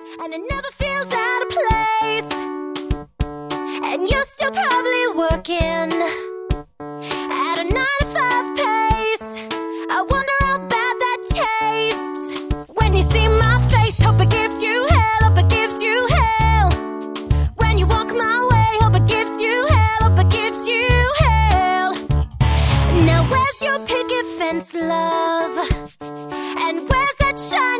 and it never feels out of place. And you're still probably working at a 9 to 5 pace. I wonder how bad that tastes. When you see my face, hope it gives you hell, hope it gives you hell. When you walk my way, hope it gives you hell, hope it gives you hell. Now where's your picket fence, love? And where's that shiny